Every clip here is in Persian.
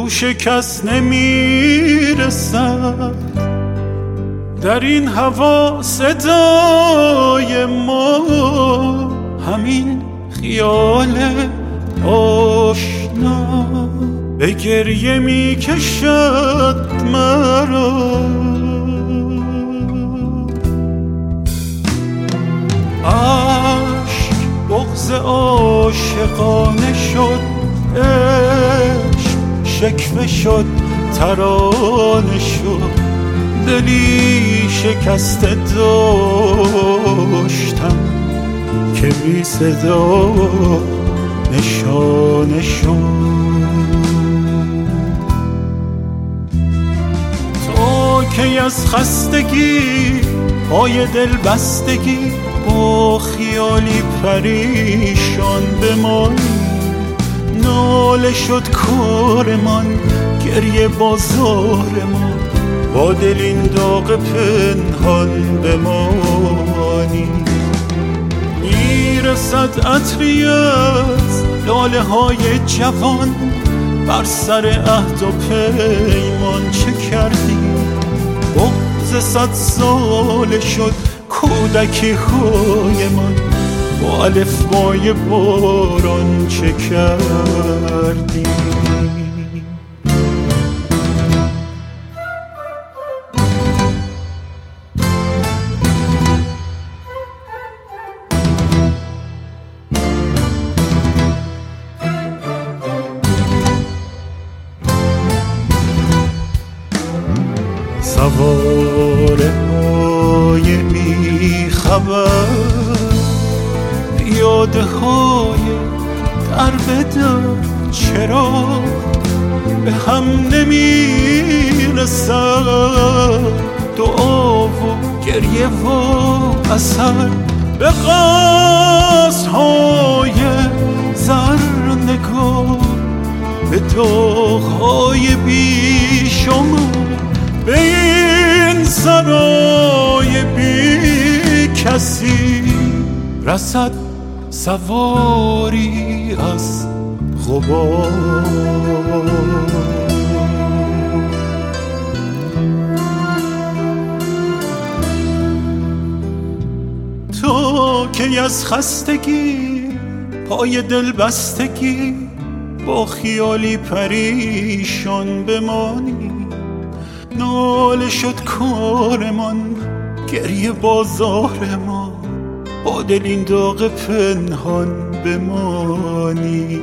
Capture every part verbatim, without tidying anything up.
گوش کس نمیرسد در این هوا صدای ما، همین خیال آشنا به گریه می کشد مرا. عشق بغض عاشقانه شد، عشق شکوه شد ترانه شد، دلی شکسته داشتم که بی صدا نشانه شد. تو کی از خستگی پای دل بستگی با خیالی پریشان بمانی، ناله شد کارمان گریه بازارمان، با دل این داغ پنهان بمانی. میرسد عطری از لاله های جوان، بر سر عهد و پیمان چه کردی؟ بغض صد ساله شد کودکی های من، با الفبای باران چه کردی؟ سواره های بی خبر، پیاده های در به در، چرا به هم نمی رسد دعا و گریه و اثر؟ به قصد های زر نگاه، به داغ های بی شما، به این سرای بی کسی رسد سواری از غبار. تو که از خستگی پای دل بستگی با خیالی پریشان بمانی، ناله شد کارمان گریه بازار ما، با دل این داغ پنهان بمانی.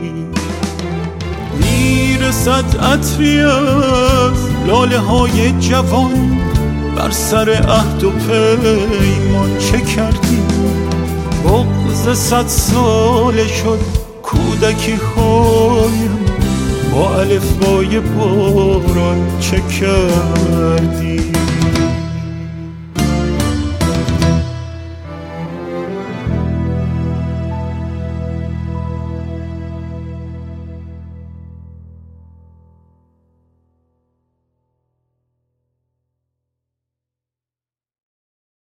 میرسد عطری از لاله های جوان، بر سر عهد و پیمان چه کردی؟ بغض صد ساله شد کودکی هایم، با الفبای باران چه کردی؟